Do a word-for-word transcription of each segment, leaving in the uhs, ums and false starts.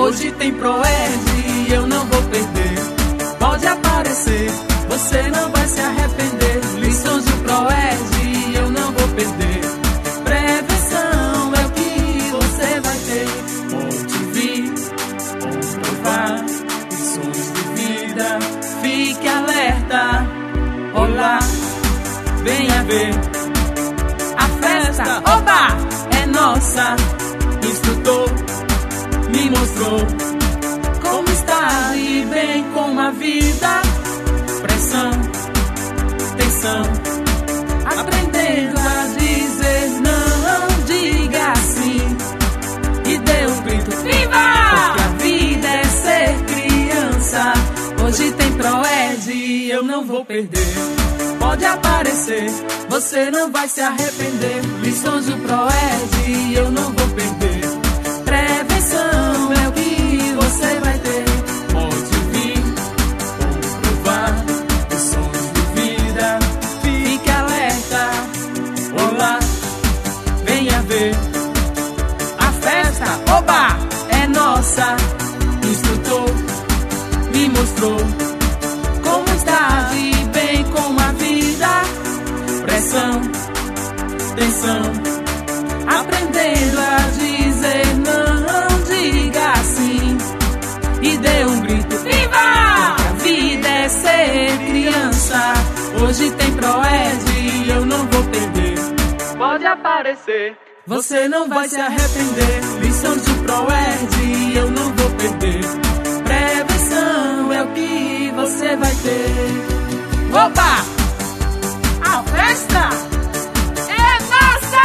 Hoje tem Proerd e eu não vou perder. Pode aparecer, você não vai se arrepender. Lições do Proerd e eu não vou perder. Prevenção é o que você vai ter. Pode vir, comprovar. Lições de vida, fique alerta. Olá, venha ver. A festa, oba, é nossa. Instrutor me mostrou como estar e bem com a vida. Pressão, tensão, aprendendo a dizer não. Diga sim e dê um grito, viva! Porque a vida é ser criança. Hoje tem Proerd e eu não vou perder. Pode aparecer, você não vai se arrepender. Lições do Proerd e eu não vou perder. Prevenção é o que você vai ter. Pode vir, comprovar. Lições de vida, fique alerta. Olá, venha ver. A festa, oba, é nossa. Instrutor me mostrou como estar de bem com a vida. Pressão, tensão, aprendendo a dizer não. Diga sim e dê um grito, viva! Porque a vida é ser criança. Hoje tem Proerd e eu não vou perder. Pode aparecer, você não vai se arrepender. Lições do Proerd e eu não vou perder. Prevenção é o que você vai ter. Opa! A festa é nossa!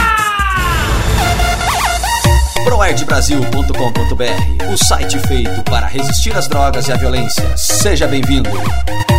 proerd brasil ponto com ponto br, o site feito para resistir às drogas e à violência. Seja bem-vindo.